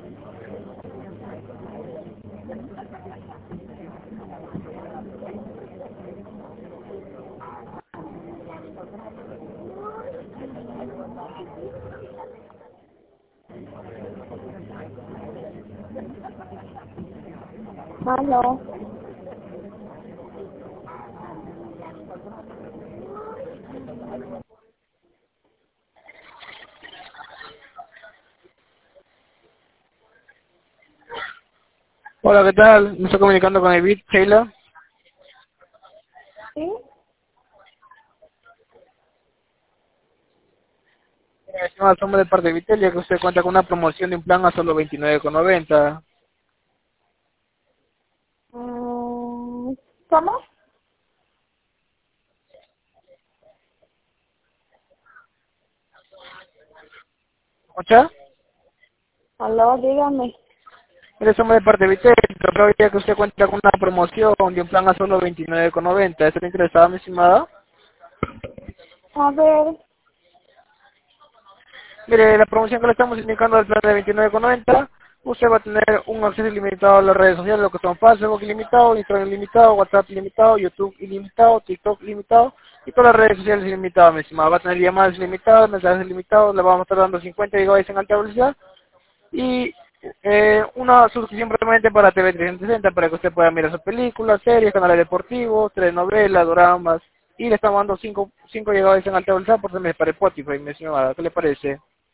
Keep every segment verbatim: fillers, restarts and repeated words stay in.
Aló. Hola, ¿qué tal? Me estoy comunicando con David, Sheila. ¿Sí? Eh, somos de parte de Vitelia, que usted cuenta con una promoción de un plan a solo veintinueve con noventa. Mm, ¿Cómo? ¿Escucha? Aló, dígame. Mire, somos de parte de Vitelia, pero ya que usted cuenta con una promoción de un plan a solo veintinueve con noventa. ¿Está interesada, mi estimada? A ver. Mire, la promoción que le estamos indicando del plan de veintinueve con noventa, usted va a tener un acceso ilimitado a las redes sociales, lo que son Facebook ilimitado, Instagram ilimitado, WhatsApp ilimitado, YouTube ilimitado, TikTok ilimitado y todas las redes sociales ilimitadas, mi estimado. Va a tener llamadas ilimitadas, mensajes ilimitados, le vamos a estar dando cincuenta gigabytes en alta velocidad y eh, una suscripción permanente para T V trescientos sesenta para que usted pueda mirar sus películas, series, canales deportivos, telenovelas, dramas y le estamos dando cinco gigabytes en alta velocidad por mes para Spotify, mi estimada. ¿Qué le parece?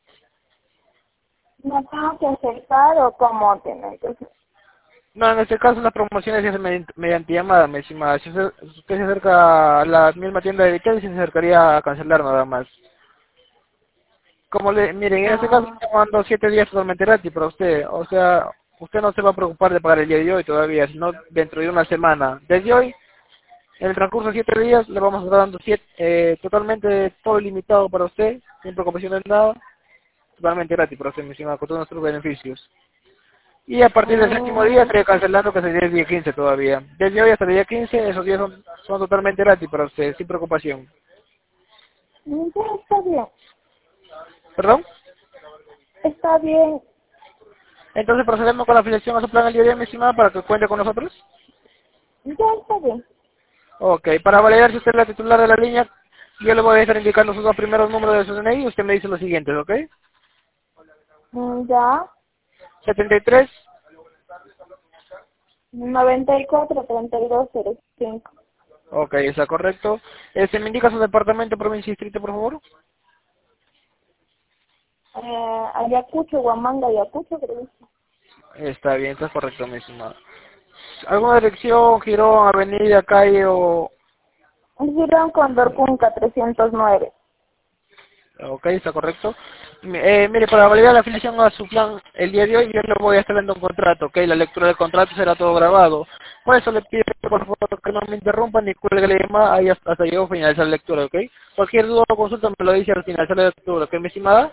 ¿No tengo que aceptar o cómo tiene que ser? No, en este caso las promociones se hacen mediante, mediante llamada, mi estimada. Si usted, si usted se acerca a la misma tienda de Vitel, se acercaría a cancelar nada más. Como le, miren, en este caso Ah, estamos dando siete días totalmente gratis para usted. O sea, usted no se va a preocupar de pagar el día de hoy todavía, sino dentro de una semana. Desde hoy, en el transcurso de siete días, le vamos a estar dando siete, eh, totalmente todo ilimitado para usted, sin preocupación de nada, totalmente gratis para usted, mi estimada, con todos nuestros beneficios. Y a partir del séptimo día mm, estaría cancelando que sería el día quince todavía. Desde hoy hasta el día quince, esos días son, son totalmente gratis para usted, sin preocupación. ya está bien. ¿Perdón? Está bien. Entonces procedemos con la afiliación a su plan el día de hoy, mi estimada, para que cuente con nosotros. Ya está bien. Ok, para validar si usted es la titular de la línea, yo le voy a estar indicando sus dos primeros números de su D N I y usted me dice los siguientes, ¿ok? Mm, Ya. setenta y tres. noventa y cuatro, treinta y dos, cero cinco. Ok, está correcto. Este, ¿me indica su departamento, provincia y distrito, por favor? Eh, Ayacucho, Huamanga, Ayacucho, creo. Está bien, está correcto, mi estimado. ¿Alguna dirección, girón, avenida, calle o...? Girón Condor Cunca trescientos nueve. Ok, está correcto. Mi- Eh, mire, para validar la afiliación a su plan el día de hoy, yo le voy a estar dando un contrato, ok. La lectura del contrato será todo grabado. Por eso le pido, por favor, que no me interrumpan ni cuelgue la llamada ahí hasta, hasta yo finalizar la lectura, ok. Cualquier duda o consulta me lo dice al finalizar la lectura, ok, mi estimada.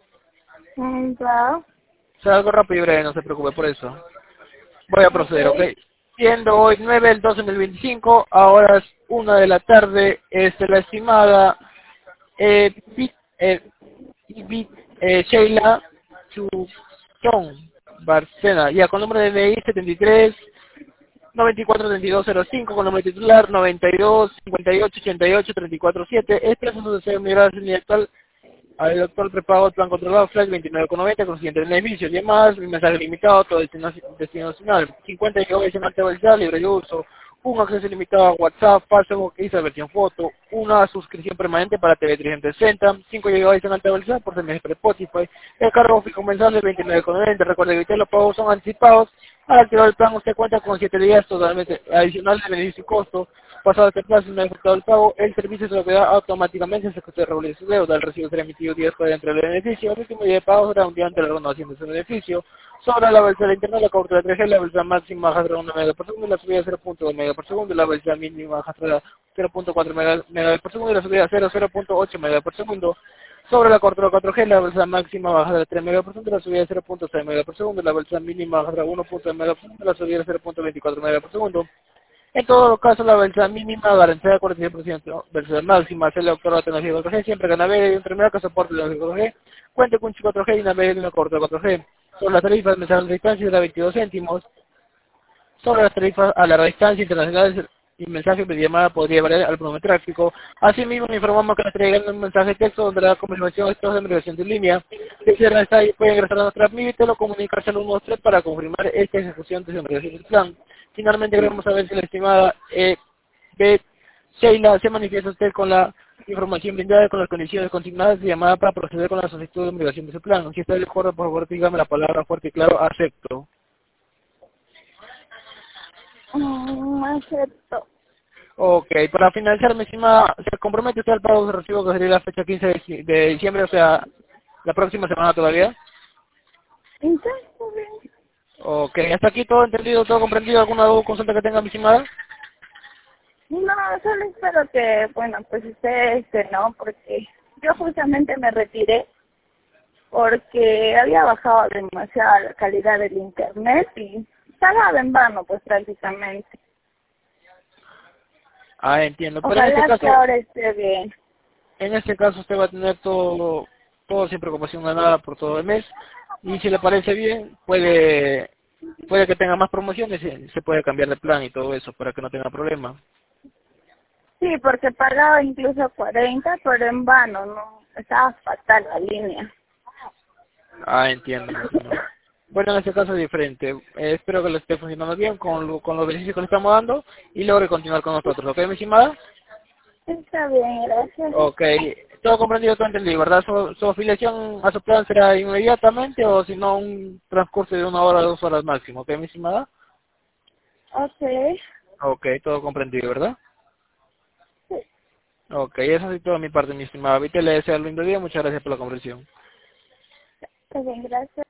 Mm, Ya. Será algo rápido y breve, no se preocupe por eso. Voy a Ok. proceder, ok. Siendo hoy nueve del doce del veinticinco, a horas una de la tarde, este, la estimada eh, Bit- eh, Bit- eh, Sheila Chutón Barcena, ya con nombre de D N I setenta y tres noventa y cuatro treinta y dos cero cinco, con nombre titular noventa y dos cincuenta y ocho ochenta y ocho treinta y cuatro siete. Este es su deseo de migrar a su línea actual al doctor prepago plan controlado Flash veintinueve con noventa con siguientes beneficios. Y además, un mensaje limitado, todo destino, destino nacional, cincuenta gigabytes en alta velocidad, libre de uso, un acceso ilimitado a WhatsApp, Facebook, Isa versión foto, una suscripción permanente para T V trescientos sesenta, cinco gigabytes en alta velocidad por semestre para Spotify, el cargo fijo mensual de veintinueve con noventa. Recuerde que los pagos son anticipados. Al activar el plan usted cuenta con siete días totalmente adicionales de beneficio y costo. Pasado este plazo y no ha efectuado el pago, el servicio se lo queda automáticamente hasta que usted regule su deuda. El recibo será emitido días después dentro del beneficio. El último día de pago será un día antes de la renovación de su beneficio. Sobre la velocidad interna, la cobertura tres G, la velocidad máxima baja de uno megabits por segundo, la subida cero punto dos megabits por segundo, la velocidad mínima baja de cero punto cuatro megabits por segundo y la subida cero punto ocho megabits por segundo. Sobre la cobertura cuatro G, la velocidad máxima baja de tres megabits por segundo, la subida de cero punto seis megabits por segundo, la velocidad mínima baja de uno punto dos megabits por segundo, la subida de cero punto veinticuatro megabits por segundo. En todo los casos, la velocidad mínima garantizada cuarenta y seis por ciento, velocidad máxima es el doctor de tecnología cuatro G, siempre que navegue en un terminal que soporte la tecnología cuatro G, cuente con un chip cuatro G y navegue en una cobertura cuatro G. Sobre las tarifas de mensajes a distancia será veintidós céntimos. Sobre las tarifas a larga distancia internacionales y mensajes de llamada podría variar al volumen tráfico. Asimismo, le informamos que nos traigan un mensaje de texto donde la confirmación de estados de migración de línea. Si se está ahí, puede ingresar a nuestra admite o comunicarse al uno dos tres para confirmar esta ejecución de su migración del plan. Finalmente, queremos saber si la estimada eh, B. Sheila se manifiesta usted con la información brindada con las condiciones consignadas de llamada para proceder con la solicitud de migración de su plan. Si está de acuerdo, por favor, dígame la palabra fuerte y claro, acepto. Mm, acepto. Ok, para finalizar, mi estimada, ¿se compromete usted al pago de recibo que sería la fecha quince de dic- de diciembre, o sea, la próxima semana todavía? Entonces, está bien. Ok, hasta aquí todo entendido, todo comprendido, ¿alguna duda o consulta que tenga, mi estimada? No, solo espero que, bueno, pues usted, este, no, porque yo justamente me retiré porque había bajado demasiado la calidad del internet y pagaba en vano, pues prácticamente. Ah, entiendo, pero en este Ojalá que caso, ahora esté bien. en este caso usted va a tener todo, todo sin preocupación de nada por todo el mes, y si le parece bien, puede, puede que tenga más promociones, y se puede cambiar de plan y todo eso para que no tenga problema. Sí, porque pagaba incluso cuarenta, pero en vano, no, estaba fatal la línea. Ah, entiendo, mi estimado. Bueno, en este caso es diferente. Eh, espero que lo esté funcionando bien con, lo- con los beneficios que le estamos dando y logre continuar con nosotros. ¿Ok, mi estimada? Está bien, gracias. Ok. Todo comprendido, todo entendido, ¿verdad? Su, su afiliación a su plan será inmediatamente o si no un transcurso de una hora o dos horas máximo. ¿Ok, mi estimada? Ok. Ok, todo comprendido, ¿verdad? Sí, Ok, eso es todo de mi parte, mi estimada. Ahorita le deseo un lindo día. Muchas gracias por la comprensión. está bien, gracias.